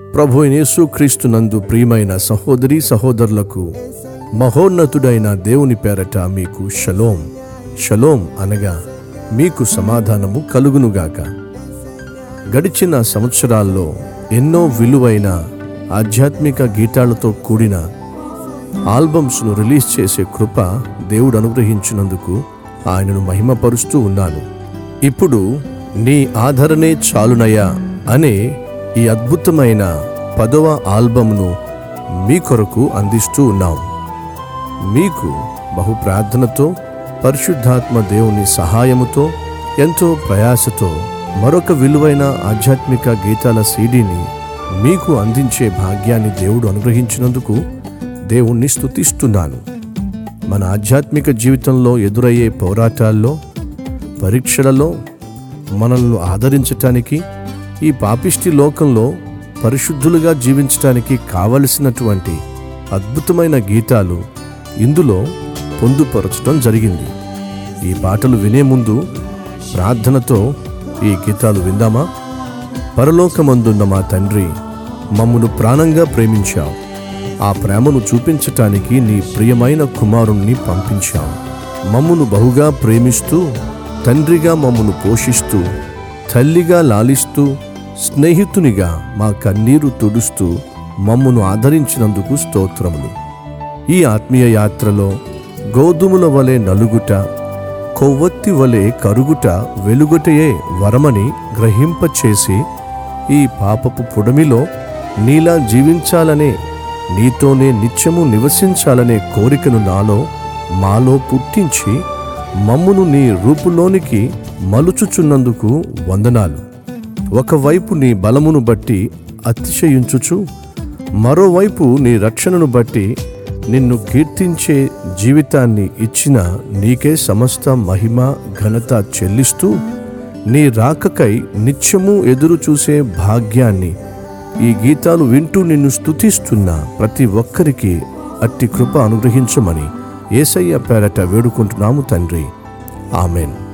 ప్రభువైన యేసుక్రీస్తునందు ప్రియమైన సహోదరీ సహోదరులకు మహోన్నతుడైన దేవుని పేరట మీకు షలోం. షలోం అనగా మీకు సమాధానము కలుగునుగాక. గడిచిన సంవత్సరాల్లో ఎన్నో విలువైన ఆధ్యాత్మిక గీతాలతో కూడిన ఆల్బమ్స్ను రిలీజ్ చేసే కృప దేవుడు అనుగ్రహించినందుకు ఆయనను మహిమపరుస్తూ ఉన్నాను. ఇప్పుడు నీ ఆదరణే చాలునయ్యా అనే ఈ అద్భుతమైన 10వ ఆల్బమ్ను మీ కొరకు అందిస్తూ ఉన్నాం. మీకు బహు ప్రార్థనతో, పరిశుద్ధాత్మ దేవుని సహాయముతో, ఎంతో ప్రయాసతో మరొక విలువైన ఆధ్యాత్మిక గీతాల సీడీని మీకు అందించే భాగ్యాన్ని దేవుడు అనుగ్రహించినందుకు దేవుణ్ణి స్తుతిస్తున్నాను. మన ఆధ్యాత్మిక జీవితంలో ఎదురయ్యే పోరాటాల్లో, పరీక్షలలో మనల్ని ఆదరించటానికి, ఈ పాపిష్టి లోకంలో పరిశుద్ధులుగా జీవించటానికి కావలసినటువంటి అద్భుతమైన గీతాలు ఇందులో పొందుపరచడం జరిగింది. ఈ పాటలు వినే ముందు ప్రార్థనతో ఈ గీతాలు విందామా? పరలోకమందున్న మా తండ్రి, మమ్మును ప్రాణంగా ప్రేమించావు. ఆ ప్రేమను చూపించటానికి నీ ప్రియమైన కుమారుణ్ణి పంపించావు. మమ్మును బహుగా ప్రేమిస్తూ, తండ్రిగా మమ్మును పోషిస్తూ, తల్లిగా లాలిస్తూ, స్నేహితునిగా మా కన్నీరు తుడుస్తూ మమ్మును ఆదరించినందుకు స్తోత్రములు. ఈ ఆత్మీయ యాత్రలో గోధుమల వలె నలుగుట, కొవ్వొత్తి వలె కరుగుట వెలుగుటయే వరమని గ్రహింపచేసి, ఈ పాపపు పుడమిలో నీలా జీవించాలనే, నీతోనే నిత్యము నివసించాలనే కోరికను మాలో పుట్టించి మమ్మును నీ రూపులోనికి మలుచుచున్నందుకు వందనాలు. ఒకవైపు నీ బలమును బట్టి అతిశయించుచు, మరోవైపు నీ రక్షణను బట్టి నిన్ను కీర్తించే జీవితాన్ని ఇచ్చిన నీకే సమస్త మహిమ ఘనత చెల్లిస్తూ, నీ రాకకై నిత్యము ఎదురు చూసే భాగ్యాన్ని ఈ గీతాలు వింటూ నిన్ను స్తుతిస్తున్న ప్రతి ఒక్కరికి అట్టి కృప అనుగ్రహించమని యేసయ్య పేరట వేడుకుంటున్నాము తండ్రి. ఆమెన్.